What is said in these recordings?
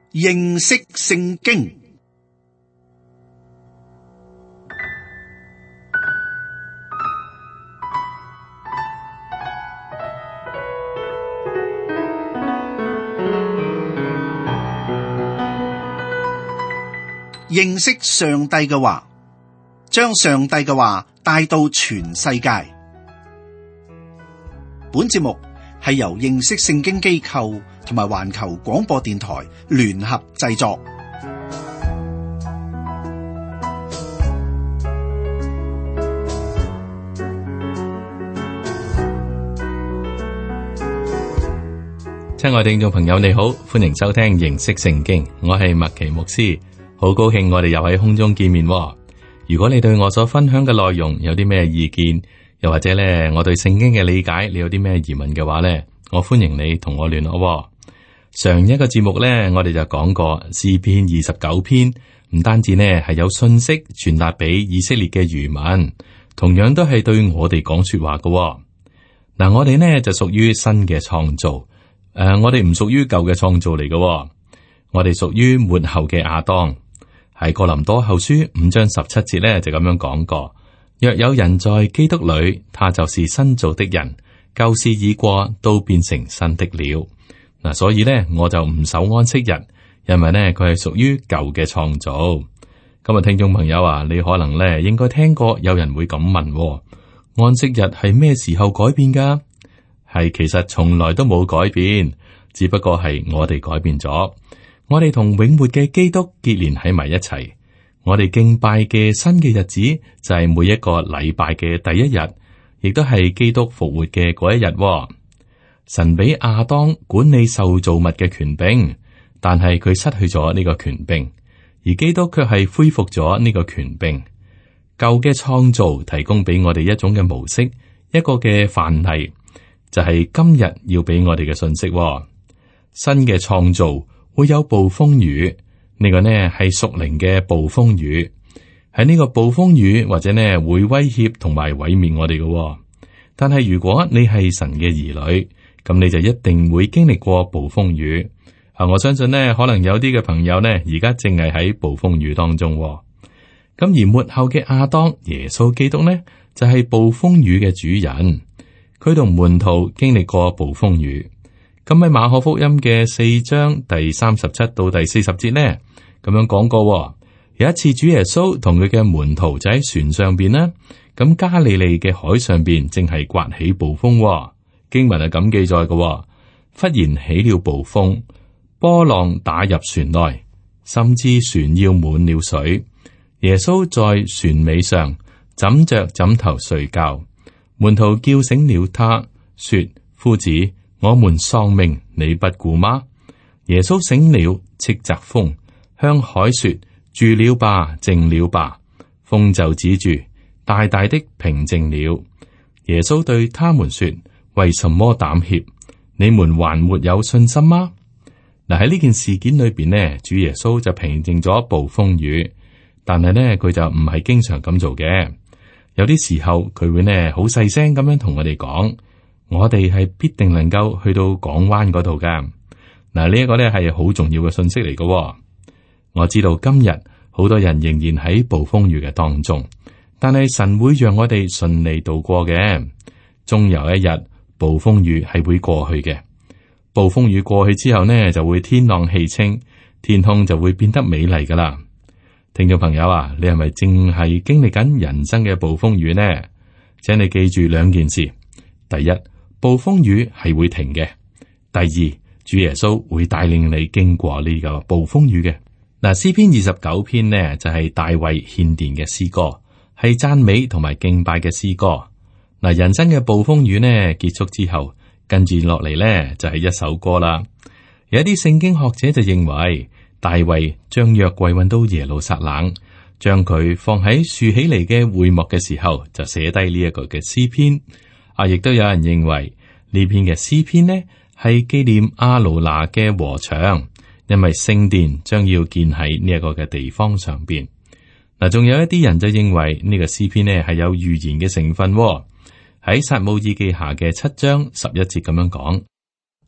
認識聖經。認識上帝嘅話，將上帝嘅話帶到全世界。本節目係由認識聖經機構同埋環球廣播電台聯合製作。 親愛聽眾朋友，你好，歡迎收聽認識聖經，我係麥奇牧師。好高興我哋又喺空中見面。如果你對我所分享嘅內容有啲咩意見，又或者咧我對聖經嘅理解，你有啲咩疑問嘅話咧，我歡迎你同我聯絡。上一個節目咧，我哋就講過詩篇29篇，唔單止呢係有信息傳達俾以色列嘅餘民，同樣都係對我哋講說話嘅。嗱，我哋呢就屬於新嘅創造，我哋唔屬於舊嘅創造嚟嘅，我哋屬於末後嘅亞當。喺哥林多後書5章17節咧就咁樣講過：若有人在基督裏，他就是新造的人，舊事已過，都變成新的了。嗱，所以咧我就唔守安息日，因為咧佢係屬於舊嘅創造。今日聽眾朋友啊，你可能咧應該聽過有人會咁問：安息日係咩時候改變噶？係其實從來都冇改變，只不過係我哋改變咗。我哋同永活嘅基督結連喺埋一齊，我哋敬拜嘅新嘅日子就係每一個禮拜嘅第一日，亦都係基督復活嘅嗰一日。神俾亞當管理受造物嘅權柄，但係佢失去咗呢個權柄，而基督卻係恢復咗呢個權柄。舊嘅創造提供俾我哋一種嘅模式，一個嘅範例，就係今日要俾我哋嘅信息。新嘅創造會有暴風雨，呢個呢係屬靈嘅暴風雨，喺呢個暴風雨或者呢會威脅同埋毀滅我哋嘅。但係如果你係神嘅兒女，咁你就一定會經歷過暴風雨。我相信呢可能有啲嘅朋友呢而家正係喺暴風雨當中。咁而末後嘅亞當耶穌基督呢就係暴風雨嘅主人，佢同門徒經歷過暴風雨。咁喺馬可福音嘅4章第37到第40節呢，咁樣講過。有一次主耶穌同佢嘅門徒就喺船上邊啦，咁加利利嘅海上邊正係颳起暴風。經文係咁記載嘅，忽然起了暴風，波浪打入船內，甚至船要滿了水。耶穌在船尾上枕着枕頭睡覺，門徒叫醒了他，說：夫子，我們喪命，你不顧嗎？耶穌醒了，斥責風，向海說：住了吧，靜了吧。風就止住，大大的平靜了。耶穌對他們說：為什麼膽怯？你們還沒有信心嗎？嗱，喺呢件事件裏邊呢，主耶穌就平靜咗暴風雨，但係呢，佢就唔係經常咁做嘅。有啲時候佢會呢好細聲咁樣同我哋講。我哋係必定能夠去到港灣嗰度噶。嗱，呢一個咧係好重要嘅信息嚟嘅。我知道今日好多人仍然喺暴風雨嘅當中，但係神會讓我哋順利度過嘅。終有一日，暴風雨係會過去嘅。暴風雨過去之後呢，就會天朗氣清，天空就會變得美麗噶啦。聽眾朋友啊，你係咪正係經歷緊人生嘅暴風雨呢？請你記住兩件事：第一，暴風雨係會停嘅；第二，主耶穌會帶領你經過呢個暴風雨嘅。嗱，詩篇29篇呢就係大衛獻殿嘅詩歌，係讚美同埋敬拜嘅詩歌。嗱，人生嘅暴風雨呢結束之後，跟住落嚟呢就係一首歌啦。有一啲聖經學者就認為，大衛將約櫃運到耶路撒冷，將佢放喺豎起嚟嘅會幕嘅時候，就寫低呢一個嘅詩篇。亦都有人認為呢篇嘅詩篇呢係紀念亞魯拿嘅禾場，因為聖殿將要建喺呢一個嘅地方上邊。嗱，仲有一啲人就認為呢個詩篇呢係有預言嘅成分。喺撒母耳記下嘅7章11節咁樣講：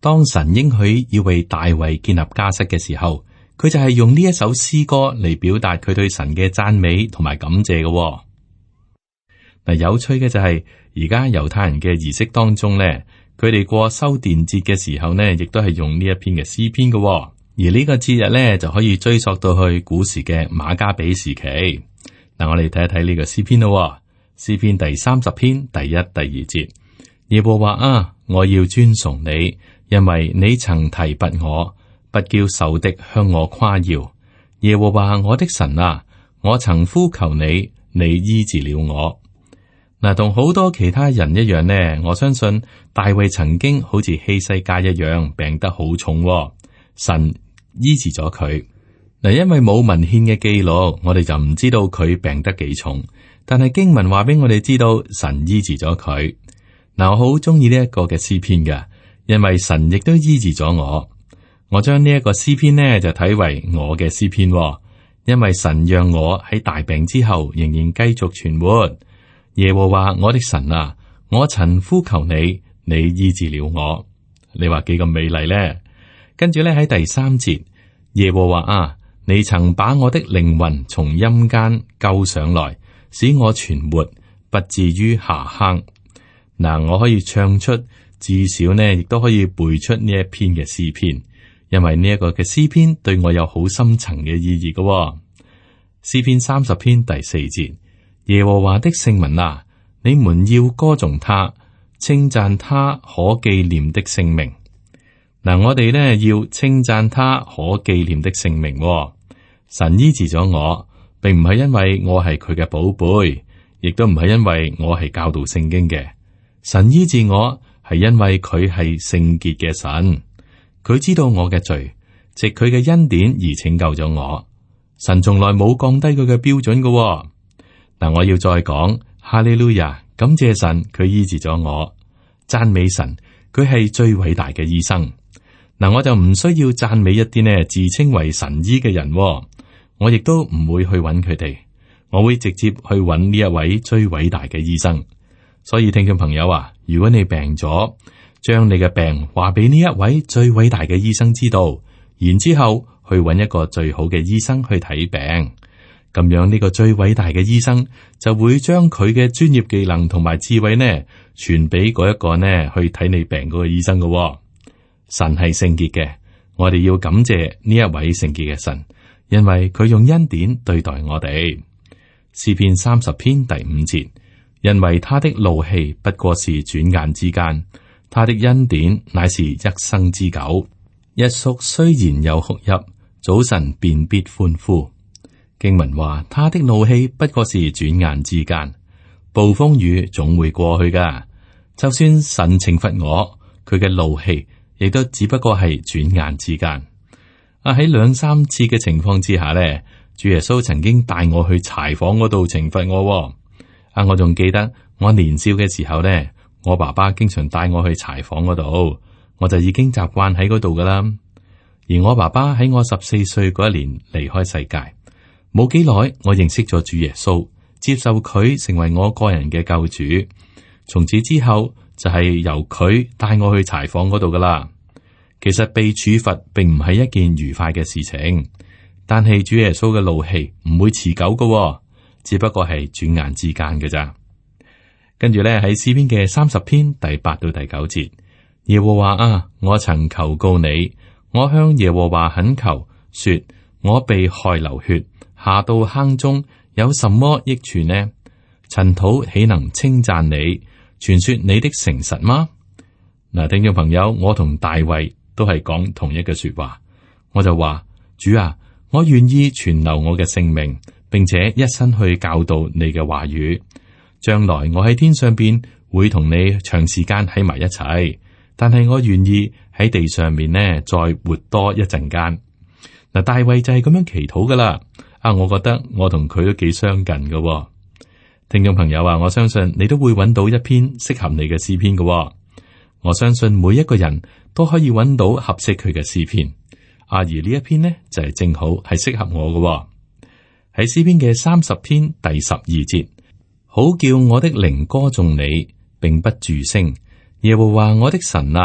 當神應許要為大衛建立家室嘅時候，佢就係用呢一首詩歌嚟表達佢對神嘅讚美同埋感謝嘅。嗱，有趣嘅就係而家猶太人嘅儀式當中咧，佢哋過修殿節嘅時候呢，亦都係用呢一篇嘅詩篇嘅。而呢個節日咧就可以追溯到去古時嘅馬加比時期。嗱，我哋睇一睇呢個詩篇咯。詩篇第30篇第1、第2節，耶和華啊，我要尊崇你，因為你曾提拔我，不叫仇敵向我誇耀。耶和華我的神啊，我曾呼求你，你醫治了我。嗱，同好多其他人一樣呢，我相信大衛曾經好似希西家一樣病得好重，神醫治咗佢。嗱，因為冇文獻嘅記錄，我哋就唔知道佢病得幾重。但係經文話俾我哋知道，神醫治咗佢。嗱，我好中意呢一個嘅詩篇㗎，因為神亦都醫治咗我。我將呢一個詩篇呢就睇為我嘅詩篇，因為神讓我喺大病之後仍然繼續存活。耶和華我的神啊，我曾呼求你，你醫治了我。你話幾咁美麗呢？跟住咧喺第3節，耶和華啊，你曾把我的靈魂從陰間救上來，使我存活，不至於下坑。嗱，我可以唱出，至少呢亦都可以背出呢一篇嘅詩篇，因為呢一個嘅詩篇對我有好深層嘅意義嘅。詩篇30篇第4節。耶和華的聖民啊，你們要歌頌他，稱讚他可紀念的聖名。嗱，我哋呢要稱讚他可紀念的聖名。神醫治咗我，並唔係因為我係佢嘅寶貝，亦都唔係因為我係教導聖經嘅。神醫治我係因為佢係聖潔嘅神，佢知道我嘅罪，藉佢嘅恩典而拯救咗我。神從來冇降低佢嘅標準嘅。嗱，我要再講哈利路亞，感謝神，佢醫治咗我，讚美神，佢係最偉大嘅醫生。嗱，我就唔需要讚美一啲呢自稱為神醫嘅人，我亦都唔會去揾佢哋，我會直接去揾呢一位最偉大嘅醫生。所以聽眾朋友啊，如果你病咗，將你嘅病話俾呢一位最偉大嘅醫生知道，然之後去揾一個最好嘅醫生去睇病。咁樣呢個最偉大嘅醫生就會將佢嘅專業技能同埋智慧呢傳俾嗰一個呢去睇你病嗰個醫生嘅。神係聖潔嘅，我哋要感謝呢一位聖潔嘅神，因為佢用恩典對待我哋。詩篇30篇第5節，因為他的怒氣不過是轉眼之間，他的恩典乃是一生之久。一宿雖然有哭泣，早晨便必歡呼。經文話，他的怒氣不過是轉眼之間，暴風雨總會過去噶。就算神懲罰我，佢嘅怒氣亦都只不過係轉眼之間。喺2、3次嘅情況之下呢，主耶穌曾經帶我去柴房嗰度懲罰我。我仲記得我年少嘅時候呢，我爸爸經常帶我去柴房嗰度，我就已經習慣喺嗰度噶啦。而我爸爸喺我14歲嗰一年離開世界。冇幾耐，我認識咗主耶穌，接受佢成為我個人嘅救主。從此之後就係由佢帶我去柴房嗰度噶啦。其實被處罰並唔係一件愉快嘅事情，但係主耶穌嘅怒氣唔會持久噶，只不過係轉眼之間嘅咋。跟住咧喺詩篇嘅30篇第8到第9節，耶和華啊，我曾求告你，我向耶和華懇求，說我被害流血。下到坑中有什麼益處呢？塵土豈能稱讚你？傳說你的誠實嗎？嗱，聽眾朋友，我同大衛都係講同一句說話，我就話：主啊，我願意存留我嘅性命，並且一生去教導你嘅話語。將來我喺天上邊會同你長時間喺埋一齊，但係我願意喺地上面呢再活多一陣間。嗱，大衛就係咁樣祈禱噶啦。我覺得我同佢都幾相近嘅。聽眾朋友啊，我相信你都會揾到一篇適合你嘅詩篇嘅。我相信每一個人都可以揾到合適佢嘅詩篇。而呢一篇呢就係正好係適合我嘅。喺詩篇嘅30篇第12節，好叫我的靈歌頌你，並不住聲。耶和華我的神啊，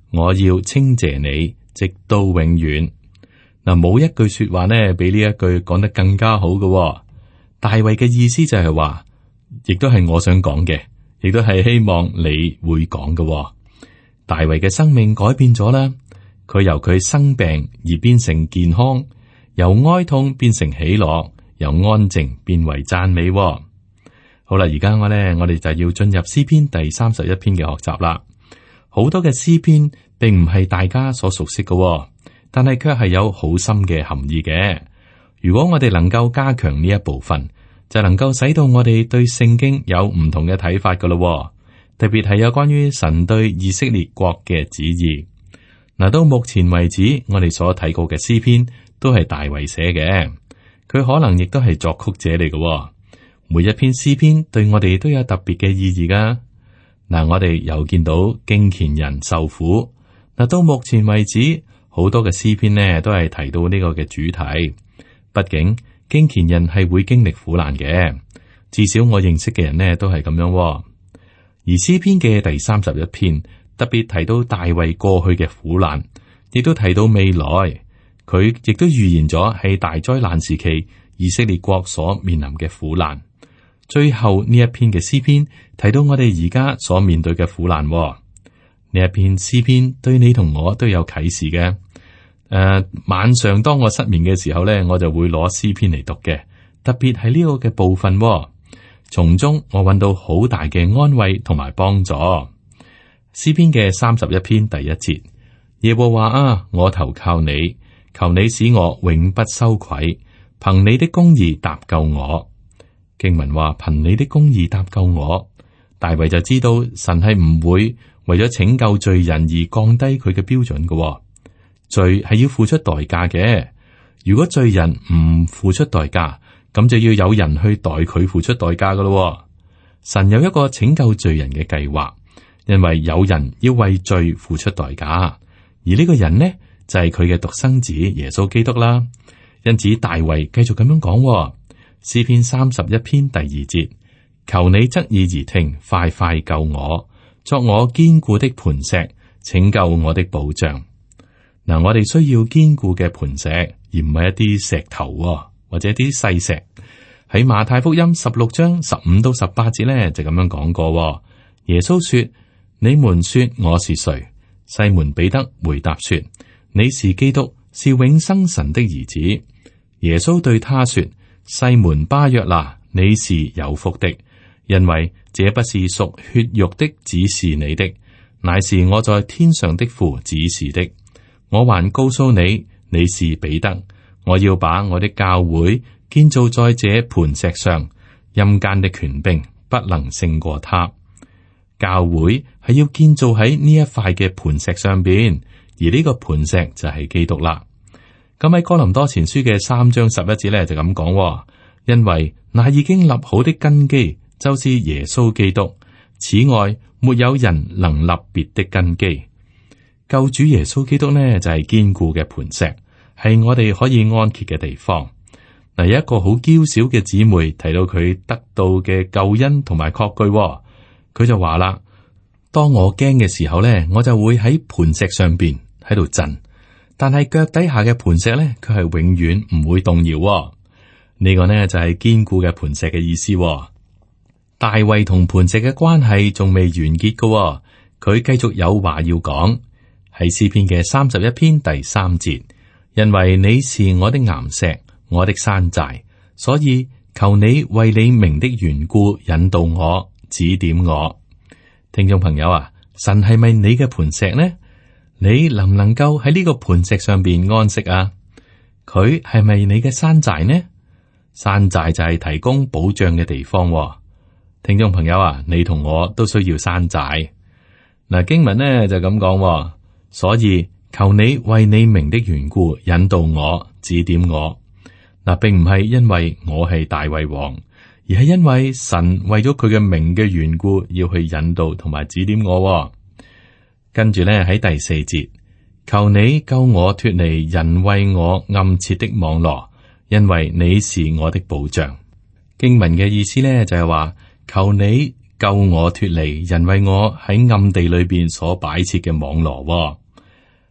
我要稱謝你，直到永遠。嗱，冇一句說話呢，比呢一句講得更加好嘅。大衛嘅意思就係話，亦都係我想講嘅，亦都係希望你會講嘅。大衛嘅生命改變咗啦，佢由佢生病而變成健康，由哀痛變成喜樂，由安靜變為讚美。好啦，而家我哋就要進入詩篇第31篇嘅學習啦。好多嘅詩篇並唔係大家所熟悉嘅，但係卻係有好深嘅含義嘅。如果我哋能夠加強呢一部分，就能夠使到我哋對聖經有唔同嘅睇法噶咯。特別係有關於神對以色列國嘅旨意。嗱，到目前為止，我哋所睇過嘅詩篇都係大衛寫嘅，佢可能亦都係作曲者嚟嘅。每一篇詩篇對我哋都有特別嘅意義噶。嗱，我哋又見到敬虔人受苦。嗱，到目前為止，好多嘅詩篇呢都係提到呢個嘅主題。畢竟敬虔人係會經歷苦難嘅，至少我認識嘅人呢都係咁樣。而詩篇嘅第31篇特別提到大衛過去嘅苦難，亦都提到未來，佢亦都預言咗係大災難時期以色列國所面臨嘅苦難。最後呢一篇嘅詩篇提到我哋而家所面對嘅苦難。呢一篇詩篇對你同我都有啟示嘅。晚上當我失眠嘅時候呢，我就會攞詩篇嚟讀嘅，特別係呢個嘅部分，從中我揾到好大嘅安慰同埋幫助。詩篇嘅31篇第1節，耶和華啊，我投靠你，求你使我永不羞愧，憑你的公義搭救我。經文話憑你的公義搭救我，大衛就知道神係唔會為咗拯救罪人而降低佢嘅標準嘅。罪係要付出代價嘅，如果罪人唔付出代價，咁就要有人去代佢付出代價噶咯。神有一個拯救罪人嘅計劃，因為有人要為罪付出代價，而呢個人呢就係佢嘅獨生子耶穌基督啦。因此大衛繼續咁樣講，詩篇31篇第2節，求你側耳而聽，快快救我，作我堅固的磐石，拯救我的保障。嗱，我哋需要堅固嘅磐石，而唔係一啲石頭或者啲細石。喺馬太福音16章15到18節咧就咁樣講過。耶穌說：你們說我是誰？西門彼得回答說：你是基督，是永生神的兒子。耶穌對他說：西門巴約拿，你是有福的，因為這不是屬血肉的指示你的，乃是我在天上的父指示的。我還告訴你，你是彼得，我要把我的教會建造在這磐石上，陰間的權柄不能勝過他。教會係要建造喺呢一塊嘅磐石上邊，而呢個磐石就係基督啦。咁喺哥林多前書嘅3章11節咧就咁講，因為那已經立好的根基就是耶穌基督，此外沒有人能立別的根基。救主耶穌基督呢就係堅固嘅磐石，係我哋可以安歇嘅地方。嗱，有一個好嬌小嘅姊妹提到佢得到嘅救恩同埋確據，佢就話啦：當我驚嘅時候呢，我就會喺磐石上邊喺度震，但係腳底下嘅磐石呢，佢係永遠唔會動搖。呢個呢就係堅固嘅磐石嘅意思。大衛同磐石嘅關係仲未完結㗎，佢繼續有話要講。喺詩篇嘅31篇第3節，因為你是我的岩石，我的山寨，所以求你為你名的緣故引導我，指點我。聽眾朋友啊，神係咪你嘅磐石呢？你能唔能夠喺呢個磐石上邊安息啊？佢係咪你嘅山寨呢？山寨就係提供保障嘅地方。聽眾朋友啊，你同我都需要山寨。嗱，經文呢就咁講。所以求你為你名的緣故引導我，指點我。嗱，並唔係因為我係大衛王，而係因為神為咗佢嘅名嘅緣故要去引導同埋指點我。跟住咧喺第4節，求你救我脫離人為我暗設的網羅，因為你是我的保障。經文嘅意思咧就係話，求你救我脫離人為我喺暗地裏邊所擺設嘅網羅。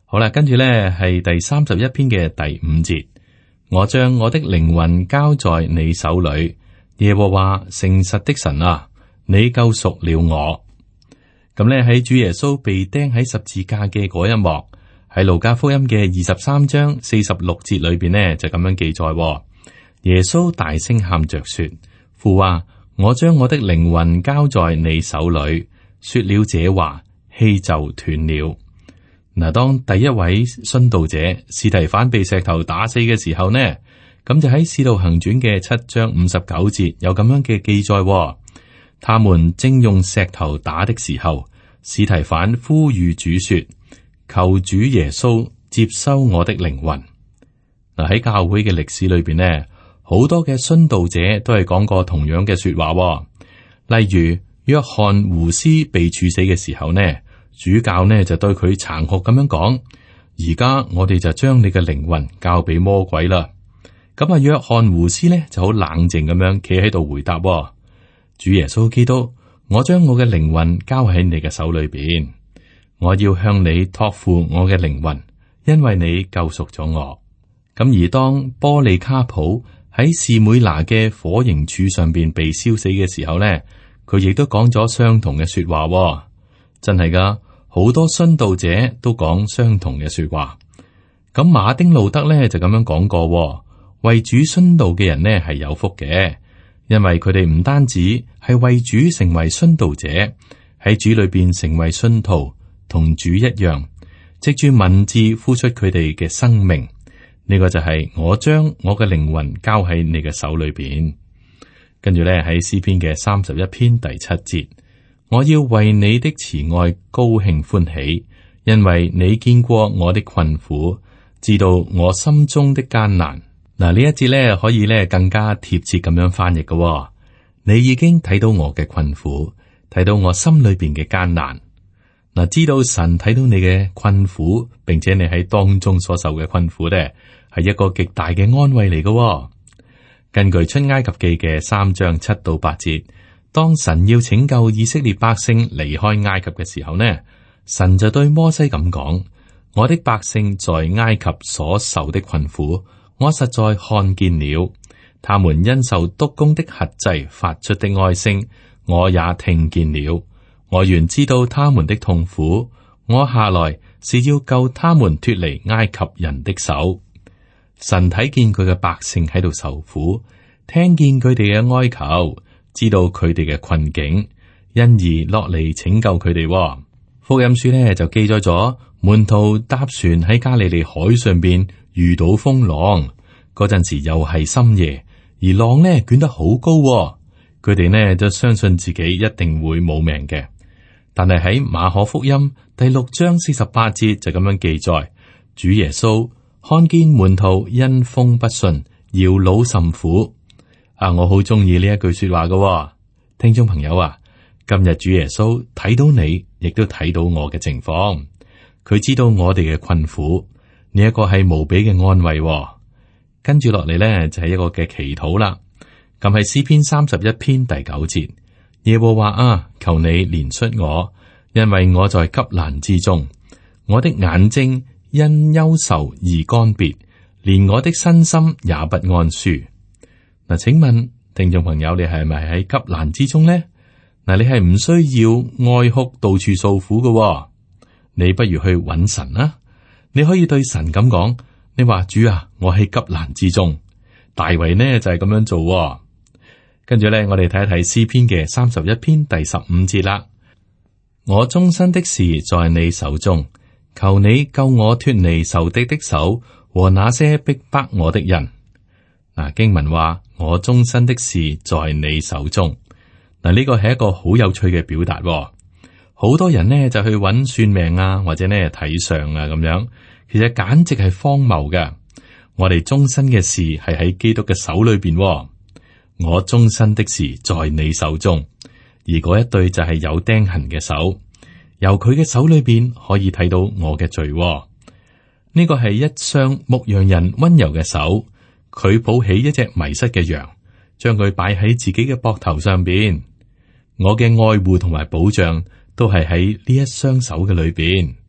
好啦，跟住呢係第31篇嘅第5節，我將我的靈魂交在你手裏，耶和華誠實的神啊，你救贖了我。咁呢喺主耶穌被釘喺十字架嘅嗰一幕，喺路加福音嘅23章46節裏邊呢就咁樣記載，耶穌大聲喊着說：父啊，我將我的靈魂交在你手裏。說了這話，氣就斷了。嗱，當第一位殉道者司提反被石頭打死嘅時候呢，咁就喺使徒行傳嘅7章59節有咁樣嘅記載。他們正用石頭打的時候，司提反呼籲主說：求主耶穌接收我的靈魂。嗱，喺教會嘅歷史裏邊呢，好多嘅殉道者都係講過同樣嘅說話。例如約翰胡斯被處死嘅時候呢，主教呢就對佢殘酷咁樣講：而家我哋就將你嘅靈魂交俾魔鬼啦。咁啊，約翰胡斯呢就好冷靜咁樣企喺度回答：主耶穌基督，我將我嘅靈魂交喺你嘅手裏邊，我要向你託付我嘅靈魂，因為你救贖咗我。咁而當波利卡普喺士每拿嘅火刑柱上邊被燒死嘅時候呢，佢亦都講咗相同嘅說話。真係噶，好多殉道者都講相同嘅說話。咁馬丁路德呢就咁樣講過，為主殉道嘅人呢係有福嘅，因為佢哋唔單止係為主成為殉道者，喺主裏邊成為信徒，同主一樣，藉住文字付出佢哋嘅生命。呢個就係我將我嘅靈魂交喺你嘅手裏邊。跟住咧喺詩篇嘅31篇第7節，我要為你的慈愛高興歡喜，因為你見過我的困苦，知道我心中的艱難。嗱，呢一節咧可以咧更加貼切咁樣翻譯嘅。你已經睇到我嘅困苦，睇到我心裏邊嘅艱難。嗱，知道神睇到你嘅困苦，並且你喺當中所受嘅困苦咧，係一個極大嘅安慰嚟嘅。根據出埃及記嘅3章7到8節，當神要拯救以色列百姓離開埃及嘅時候呢，神就對摩西咁講：我的百姓在埃及所受的困苦，我實在看見了；他們因受督工的轄制發出的哀聲，我也聽見了。我原知道他們的痛苦，我下來是要救他們脫離埃及人的手。神睇見佢嘅百姓喺度受苦，聽見佢哋嘅哀求，知道佢哋嘅困境，因而落嚟拯救佢哋。福音書呢就記載咗門徒搭船喺加利利海上邊遇到風浪，嗰陣時又係深夜，而浪呢捲得好高，佢哋呢就相信自己一定會冇命嘅。但係喺馬可福音第6章48節就咁樣記載，主耶穌看見門徒因風不順，搖腦甚苦。我好中意呢一句說話嘅，聽眾朋友啊，今日主耶穌睇到你，亦都睇到我嘅情況，佢知道我哋嘅困苦，呢一個係無比嘅安慰。跟住落嚟呢，就係一個嘅祈禱啦。咁係詩篇31篇第9節，耶和華啊，求你憐恤我，因為我在急難之中，我的眼睛因憂愁而乾癟，連我的身心也不安舒。嗱，請問聽眾朋友，你係咪喺急難之中呢？嗱，你係唔需要哀哭到處訴苦嘅，你不如去揾神啦。你可以對神咁講，你話主啊，我喺急難之中。大衛呢就係咁樣做。跟住咧，我哋睇一睇詩篇嘅31篇第15節啦。我終身的事在你手中，求你救我脫離仇敵的手和那些逼迫我的人。嗱，經文話我終身的事在你手中。嗱，呢個係一個好有趣嘅表達。好多人呢就去揾算命啊，或者呢睇相啊咁樣，其實簡直係荒謬嘅。我哋終身嘅事係喺基督嘅手裏邊。我終身的事在你手中，而嗰一對就係有釘痕嘅手，由佢嘅手裏邊可以睇到我嘅罪。呢個係一雙牧羊人溫柔嘅手，佢抱起一隻迷失嘅羊，將佢擺喺自己嘅膊頭上邊。我嘅愛護同埋保障都係喺呢一雙手嘅裏邊。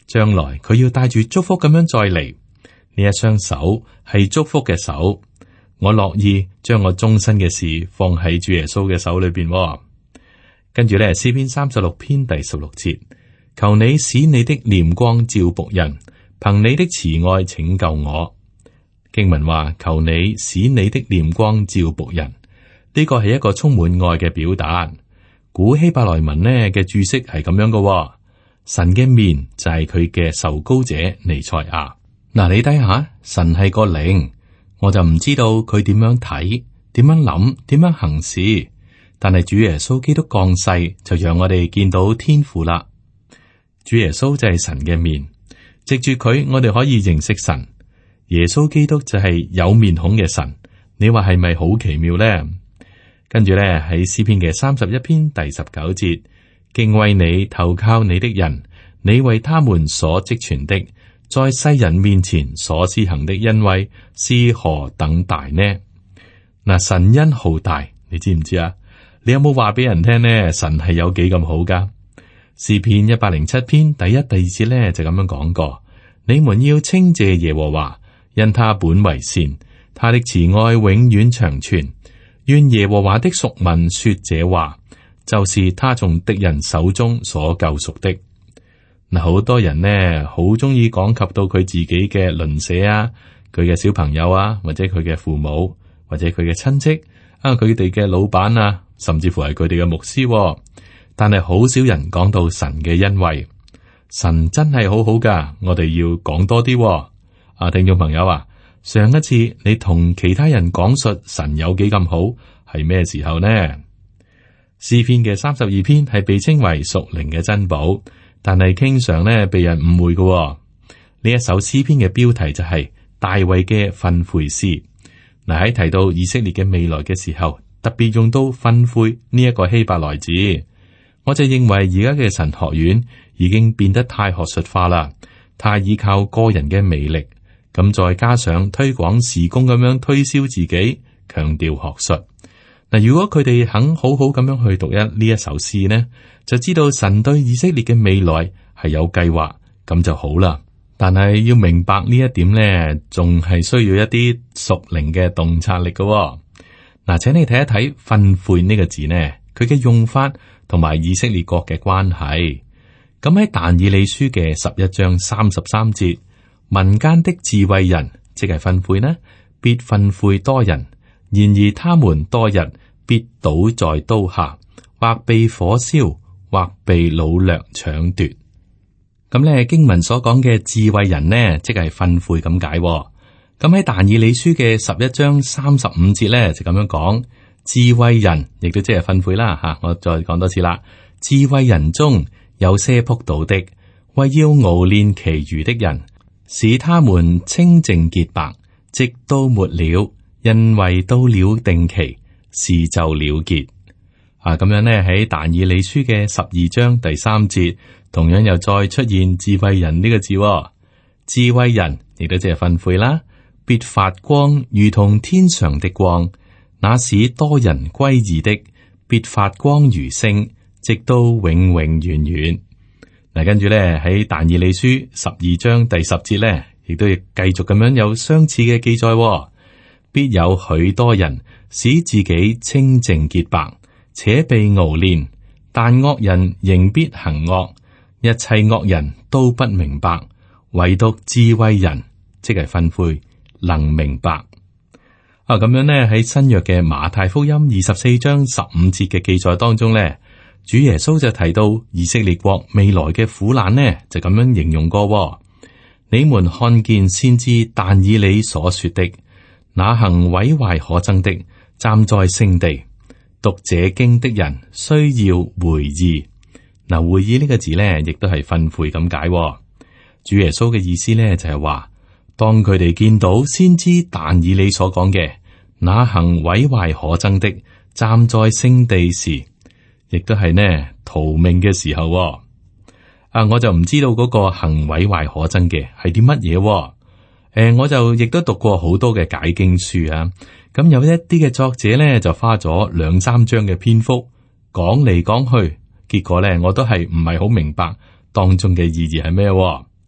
將來佢要帶住祝福咁樣再嚟。呢一雙手係祝福嘅手，我樂意將我終身嘅事放喺主耶穌嘅手裏邊。跟住咧，詩篇36篇第16節，求你使你的臉光照僕人，憑你的慈愛拯救我。經文話，求你使你的臉光照僕人，呢個係一個充滿愛嘅表達。古希伯來文呢嘅注釋係咁樣嘅，神嘅面就係佢嘅受膏者彌賽亞。嗱，你睇下，神係個靈，我就唔知道佢點樣睇、點樣諗、點樣行事。但係主耶穌基督降世，就讓我哋見到天父啦。主耶穌就係神嘅面，藉住佢，我哋可以認識神。耶穌基督就係有面孔嘅神。你話係咪好奇妙呢？跟住咧，喺詩篇嘅31篇第19節，敬畏你、投靠你的人，你為他們所積存的，在世人面前所施行的恩惠是何等大呢？嗱，神恩浩大，你知唔知啊？你有冇話俾人聽呢？神係有幾咁好噶？詩篇107篇第1、第2節咧就咁樣講過：你們要稱謝耶和華，因他本為善，他的慈愛永遠長存。願耶和華的屬民說這話，就是他從敵人手中所救贖的。嗱，好多人呢好中意講及到佢自己嘅鄰舍啊，佢嘅小朋友啊，或者佢嘅父母，或者佢嘅親戚啊，佢哋嘅老闆啊，甚至乎係佢哋嘅牧師。但係好少人講到神嘅恩惠。神真係好好噶，我哋要講多啲。啊，聽眾朋友啊，上一次你同其他人講述神有幾咁好，係咩時候呢？詩篇嘅32篇係被稱為屬靈嘅珍寶，但係經常呢被人誤會嘅。呢一首詩篇嘅標題就係大衛嘅訓誨詩。嗱，喺提到以色列嘅未來嘅時候，特別用到訓誨呢一個希伯來字。我就認為而家嘅神學院已經變得太學術化啦，太依靠個人嘅魅力，咁再加上推廣事工咁樣推銷自己，強調學術。嗱，如果佢哋肯好好咁樣去讀呢一首詩呢，就知道神對以色列嘅未來係有計劃，咁就好啦。但係要明白呢一點呢，仲係需要一啲屬靈嘅洞察力嘅。嗱，請你睇一睇訓誨呢個字呢，佢嘅用法同埋以色列國嘅關係。咁喺但以理書嘅11章33節，民間的智慧人，即係訓誨呢，必訓誨多人，然而他們多日必倒在刀下，或被火燒，或被擄掠搶奪。咁咧，經文所講嘅智慧人呢，即係訓誨咁解。咁喺但以理書嘅11章35節咧，就咁樣講。智慧人亦都即係訓誨啦吓，我再講多次啦。智慧人中有些仆倒的，為要熬練其餘的人，使他們清淨潔白，直到末了，因為到了定期，事就了結。咁樣呢，喺但以理書嘅12章第3節，同樣又再出現智慧人呢個字。智慧人亦都即係訓誨啦，必發光，如同天上的光。那使多人歸義的，必發光如星，直到永永遠遠。嗱，跟住咧喺但以理書12章第10節咧，亦都繼續咁樣有相似嘅記載。必有許多人使自己清淨潔白，且被熬練，但惡人仍必行惡，一切惡人都不明白，唯獨智慧人，即係訓誨，能明白。咁樣呢，喺新約嘅馬太福音24章15節嘅記載當中呢，主耶穌就提到以色列國未來嘅苦難呢，就咁樣形容過。你們看見先知但以理所說的，那行毀壞可憎的，站在聖地，讀這經的人需要會意。嗱，會意呢個字呢，亦都係訓誨咁解。主耶穌嘅意思呢，就係話，當佢哋見到先知但以理所講嘅那行毀壞可憎的站在聖地時，亦都係呢逃命嘅時候。我就唔知道嗰個行毀壞可憎嘅係啲乜嘢。我就亦都讀過好多嘅解經書啊。咁有一啲嘅作者呢，就花咗2-3章嘅篇幅講嚟講去，結果呢，我都係唔係好明白當中嘅意義係咩。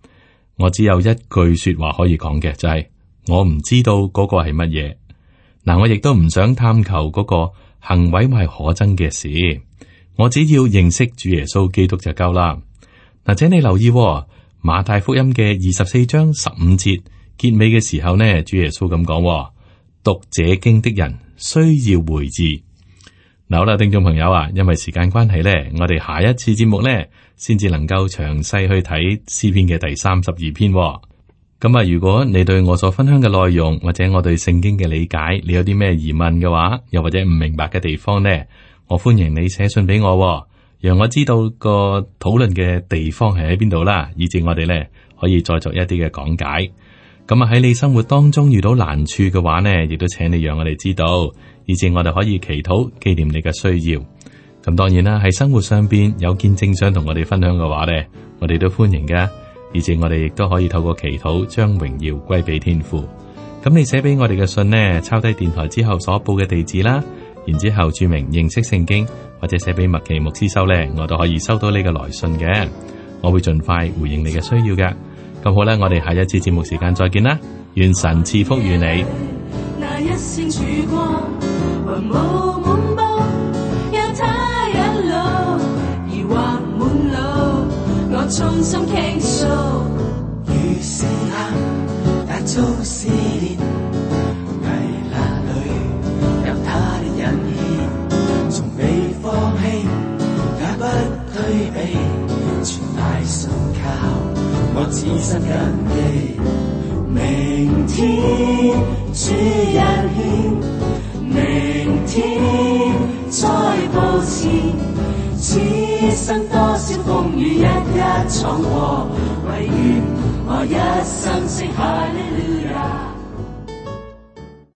我只有一句說話可以講嘅，就係我唔知道嗰個係乜嘢。嗱，我亦都唔想探求嗰個行毀壞可憎嘅事，我只要認識主耶穌基督就夠啦。嗱，請你留意馬太福音嘅24章15節結尾嘅時候呢，主耶穌咁講：讀這經的人需要悔意。嗱，好啦，聽眾朋友啊，因為時間關係呢，我哋下一次節目呢，先至能夠詳細去睇詩篇嘅第32篇。咁啊，如果你對我所分享嘅內容，或者我對聖經嘅理解，你有啲咩疑問嘅話，又或者唔明白嘅地方呢，我歡迎你寫信俾我，讓我知道個討論嘅地方係喺邊度啦，以至我哋呢可以再作一啲嘅講解。咁啊，喺你生活當中遇到難處嘅話呢，亦都請你讓我哋知道，以至我哋可以祈禱紀念你嘅需要。咁當然啦，喺生活上邊有見證想同我哋分享嘅話呢，我哋都歡迎嘅。而且我哋亦都可以透過祈禱將榮耀歸俾天父。咁你寫俾我哋嘅信呢，抄低電台之後所報嘅地址啦，然之後注明認識聖經，或者寫俾麥奇牧師收呢，我都可以收到你嘅來信嘅。我會盡快回應你嘅需要嘅。咁好啦，我哋下一次節目時間再見啦，願神賜福與你。 那一線曙光雲霧滿布，有他一路疑惑滿路，我衷心傾訴， 與時刻達遭試煉，危難裏有他的引牽，從未放棄也不退避，全賴信靠我只身緊記，明天主恩顯，明天再報前。此生多少風雨一一闖過，唯願我一生稱哈利路亞。